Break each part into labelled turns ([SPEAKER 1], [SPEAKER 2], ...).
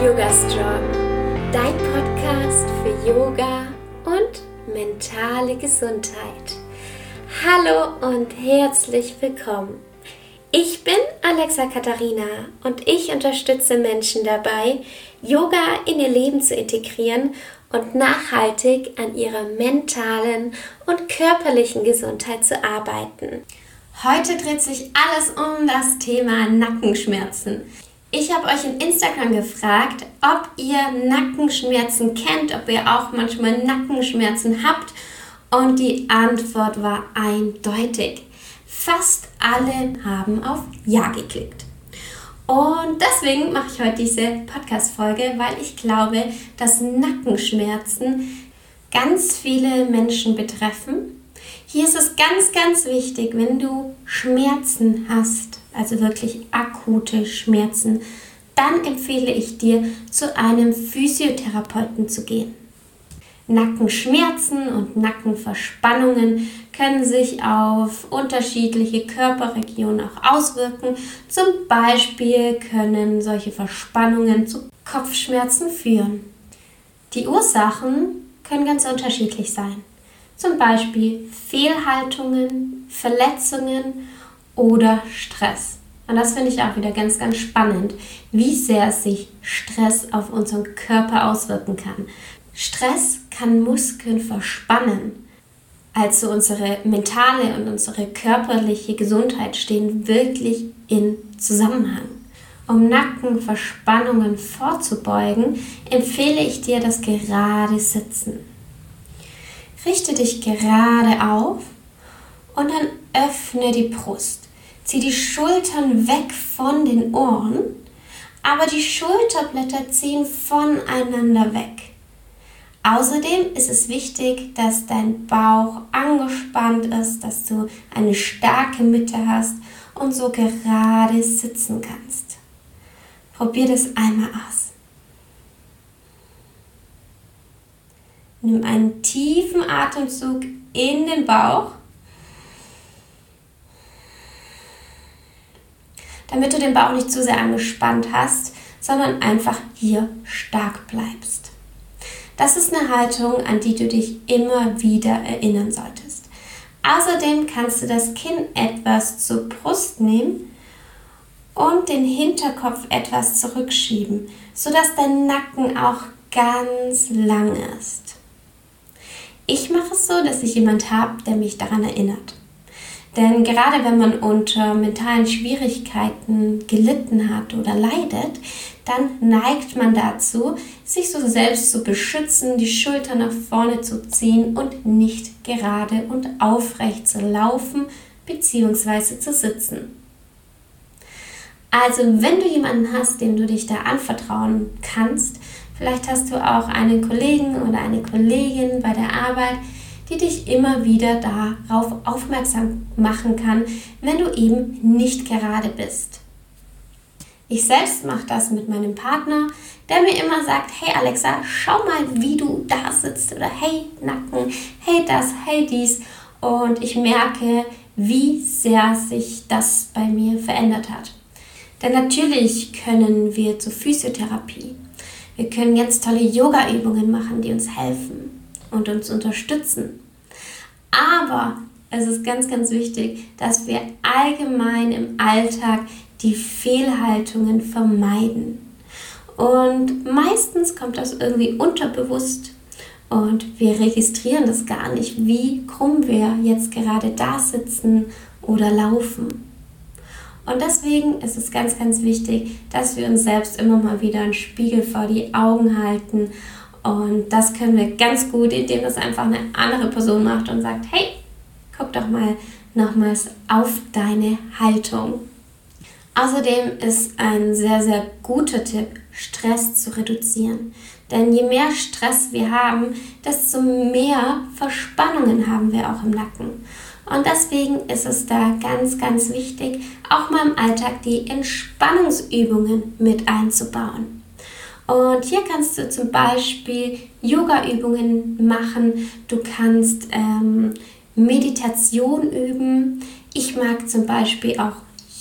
[SPEAKER 1] Yoga Strong, dein Podcast für Yoga und mentale Gesundheit. Hallo und herzlich willkommen. Ich bin Alexa Katharina und ich unterstütze Menschen dabei, Yoga in ihr Leben zu integrieren und nachhaltig an ihrer mentalen und körperlichen Gesundheit zu arbeiten. Heute dreht sich alles um das Thema Nackenschmerzen. Ich habe euch in Instagram gefragt, ob ihr Nackenschmerzen kennt, ob ihr auch manchmal Nackenschmerzen habt, und die Antwort war eindeutig. Fast alle haben auf Ja geklickt. Und deswegen mache ich heute diese Podcast-Folge, weil ich glaube, dass Nackenschmerzen ganz viele Menschen betreffen. Hier ist es ganz, ganz wichtig, wenn du Schmerzen hast, also wirklich akute Schmerzen, dann empfehle ich dir, zu einem Physiotherapeuten zu gehen. Nackenschmerzen und Nackenverspannungen können sich auf unterschiedliche Körperregionen auch auswirken. Zum Beispiel können solche Verspannungen zu Kopfschmerzen führen. Die Ursachen können ganz unterschiedlich sein. Zum Beispiel Fehlhaltungen, Verletzungen oder Stress. Und das finde ich auch wieder ganz, ganz spannend, wie sehr sich Stress auf unseren Körper auswirken kann. Stress kann Muskeln verspannen. Also unsere mentale und unsere körperliche Gesundheit stehen wirklich in Zusammenhang. Um Nackenverspannungen vorzubeugen, empfehle ich dir das gerade Sitzen. Richte dich gerade auf und dann öffne die Brust. Zieh die Schultern weg von den Ohren, aber die Schulterblätter ziehen voneinander weg. Außerdem ist es wichtig, dass dein Bauch angespannt ist, dass du eine starke Mitte hast und so gerade sitzen kannst. Probier das einmal aus. Nimm einen tiefen Atemzug in den Bauch, damit du den Bauch nicht zu sehr angespannt hast, sondern einfach hier stark bleibst. Das ist eine Haltung, an die du dich immer wieder erinnern solltest. Außerdem kannst du das Kinn etwas zur Brust nehmen und den Hinterkopf etwas zurückschieben, sodass dein Nacken auch ganz lang ist. Ich mache es so, dass ich jemanden habe, der mich daran erinnert. Denn gerade wenn man unter mentalen Schwierigkeiten gelitten hat oder leidet, dann neigt man dazu, sich so selbst zu beschützen, die Schultern nach vorne zu ziehen und nicht gerade und aufrecht zu laufen bzw. zu sitzen. Also wenn du jemanden hast, dem du dich da anvertrauen kannst, vielleicht hast du auch einen Kollegen oder eine Kollegin bei der Arbeit, die dich immer wieder darauf aufmerksam machen kann, wenn du eben nicht gerade bist. Ich selbst mache das mit meinem Partner, der mir immer sagt, hey Alexa, schau mal, wie du da sitzt, oder hey Nacken, hey das, hey dies, und ich merke, wie sehr sich das bei mir verändert hat. Denn natürlich können wir zur Physiotherapie, wir können ganz tolle Yoga-Übungen machen, die uns helfen und uns unterstützen. Aber es ist ganz, ganz wichtig, dass wir allgemein im Alltag die Fehlhaltungen vermeiden. Und meistens kommt das irgendwie unterbewusst und wir registrieren das gar nicht, wie krumm wir jetzt gerade da sitzen oder laufen. Und deswegen ist es ganz, ganz wichtig, dass wir uns selbst immer mal wieder einen Spiegel vor die Augen halten. Und das können wir ganz gut, indem das einfach eine andere Person macht und sagt, hey, guck doch mal nochmals auf deine Haltung. Außerdem ist ein sehr, sehr guter Tipp, Stress zu reduzieren. Denn je mehr Stress wir haben, desto mehr Verspannungen haben wir auch im Nacken. Und deswegen ist es da ganz, ganz wichtig, auch mal im Alltag die Entspannungsübungen mit einzubauen. Und hier kannst du zum Beispiel Yoga-Übungen machen, du kannst Meditation üben. Ich mag zum Beispiel auch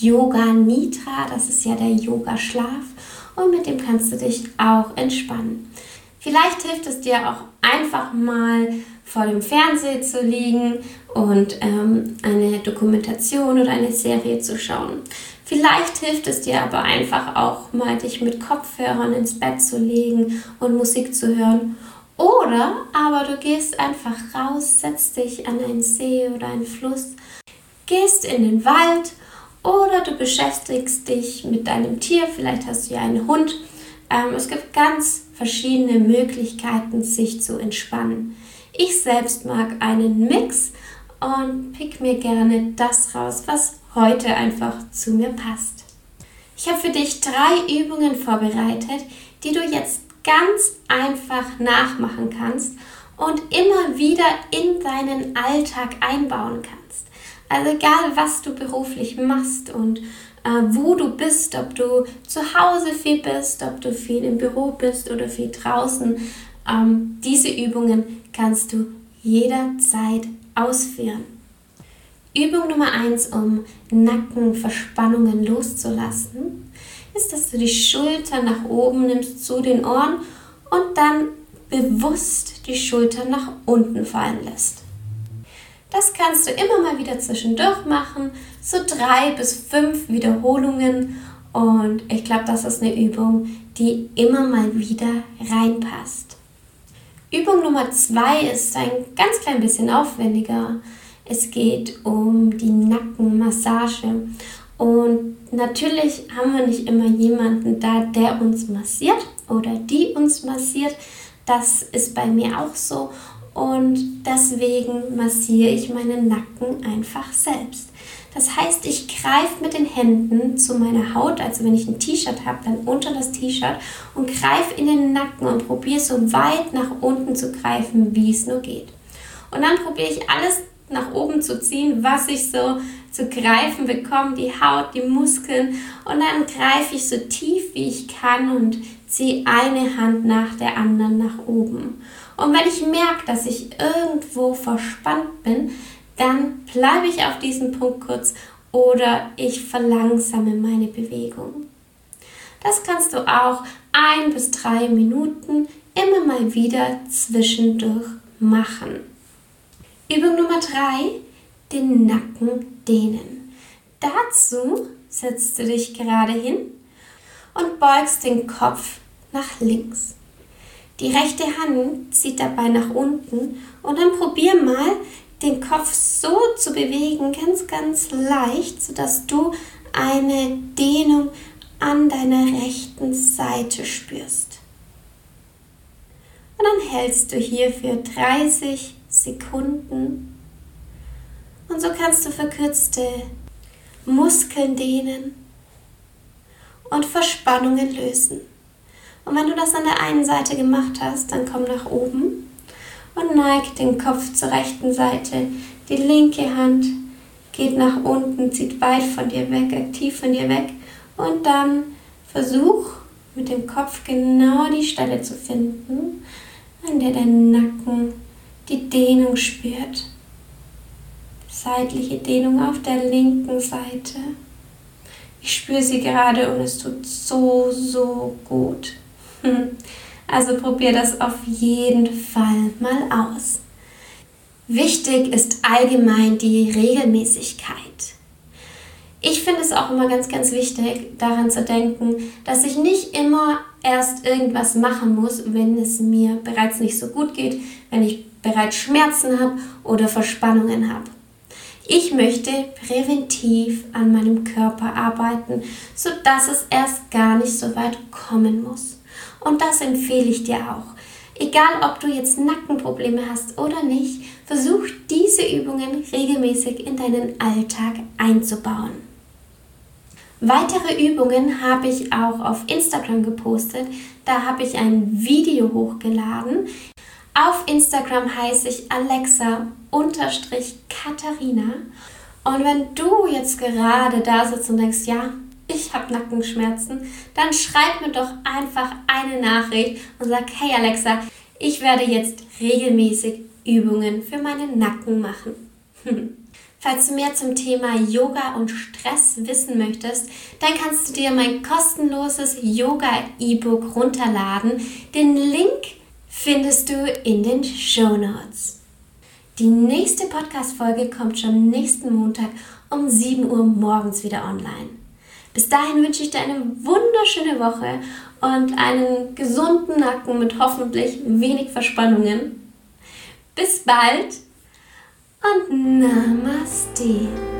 [SPEAKER 1] Yoga Nidra, das ist ja der Yoga-Schlaf und mit dem kannst du dich auch entspannen. Vielleicht hilft es dir auch einfach mal vor dem Fernseher zu liegen und eine Dokumentation oder eine Serie zu schauen. Vielleicht hilft es dir aber einfach auch mal, dich mit Kopfhörern ins Bett zu legen und Musik zu hören. Oder aber du gehst einfach raus, setzt dich an einen See oder einen Fluss, gehst in den Wald oder du beschäftigst dich mit deinem Tier, vielleicht hast du ja einen Hund. Es gibt ganz verschiedene Möglichkeiten, sich zu entspannen. Ich selbst mag einen Mix und pick mir gerne das raus, was heute einfach zu mir passt. Ich habe für dich 3 Übungen vorbereitet, die du jetzt ganz einfach nachmachen kannst und immer wieder in deinen Alltag einbauen kannst. Also egal, was du beruflich machst und wo du bist, ob du zu Hause viel bist, ob du viel im Büro bist oder viel draußen, diese Übungen kannst du jederzeit ausführen. Übung Nummer 1, um Nackenverspannungen loszulassen, ist, dass du die Schultern nach oben nimmst zu den Ohren und dann bewusst die Schultern nach unten fallen lässt. Das kannst du immer mal wieder zwischendurch machen, so 3 bis 5 Wiederholungen und ich glaube, das ist eine Übung, die immer mal wieder reinpasst. Übung Nummer 2 ist ein ganz klein bisschen aufwendiger. Es geht um die Nackenmassage und natürlich haben wir nicht immer jemanden da, der uns massiert oder die uns massiert. Das ist bei mir auch so. Und deswegen massiere ich meinen Nacken einfach selbst. Das heißt, ich greife mit den Händen zu meiner Haut, also wenn ich ein T-Shirt habe, dann unter das T-Shirt und greife in den Nacken und probiere so weit nach unten zu greifen, wie es nur geht. Und dann probiere ich alles nach oben zu ziehen, was ich so zu greifen bekomme, die Haut, die Muskeln und dann greife ich so tief wie ich kann und ziehe eine Hand nach der anderen nach oben. Und wenn ich merke, dass ich irgendwo verspannt bin, dann bleibe ich auf diesem Punkt kurz oder ich verlangsame meine Bewegung. Das kannst du auch 1 bis 3 Minuten immer mal wieder zwischendurch machen. Übung Nummer 3, den Nacken dehnen. Dazu setzt du dich gerade hin und beugst den Kopf nach links. Die rechte Hand zieht dabei nach unten und dann probier mal, den Kopf so zu bewegen, ganz, ganz leicht, sodass du eine Dehnung an deiner rechten Seite spürst. Und dann hältst du hier für 30 Sekunden und so kannst du verkürzte Muskeln dehnen und Verspannungen lösen. Und wenn du das an der einen Seite gemacht hast, dann komm nach oben und neig den Kopf zur rechten Seite. Die linke Hand geht nach unten, zieht weit von dir weg, aktiv von dir weg. Und dann versuch mit dem Kopf genau die Stelle zu finden, an der dein Nacken die Dehnung spürt. Seitliche Dehnung auf der linken Seite. Ich spüre sie gerade und es tut so, so gut. Also probier das auf jeden Fall mal aus. Wichtig ist allgemein die Regelmäßigkeit. Ich finde es auch immer ganz, ganz wichtig, daran zu denken, dass ich nicht immer erst irgendwas machen muss, wenn es mir bereits nicht so gut geht, wenn ich bereits Schmerzen habe oder Verspannungen habe. Ich möchte präventiv an meinem Körper arbeiten, sodass es erst gar nicht so weit kommen muss. Und das empfehle ich dir auch. Egal, ob du jetzt Nackenprobleme hast oder nicht, versuch diese Übungen regelmäßig in deinen Alltag einzubauen. Weitere Übungen habe ich auch auf Instagram gepostet. Da habe ich ein Video hochgeladen. Auf Instagram heiße ich Alexa_Katharina. Und wenn du jetzt gerade da sitzt und denkst, ja, ich habe Nackenschmerzen, dann schreib mir doch einfach eine Nachricht und sag, hey Alexa, ich werde jetzt regelmäßig Übungen für meinen Nacken machen. Falls du mehr zum Thema Yoga und Stress wissen möchtest, dann kannst du dir mein kostenloses Yoga-E-Book runterladen. Den Link findest du in den Shownotes. Die nächste Podcast-Folge kommt schon nächsten Montag um 7 Uhr morgens wieder online. Bis dahin wünsche ich dir eine wunderschöne Woche und einen gesunden Nacken mit hoffentlich wenig Verspannungen. Bis bald und Namaste.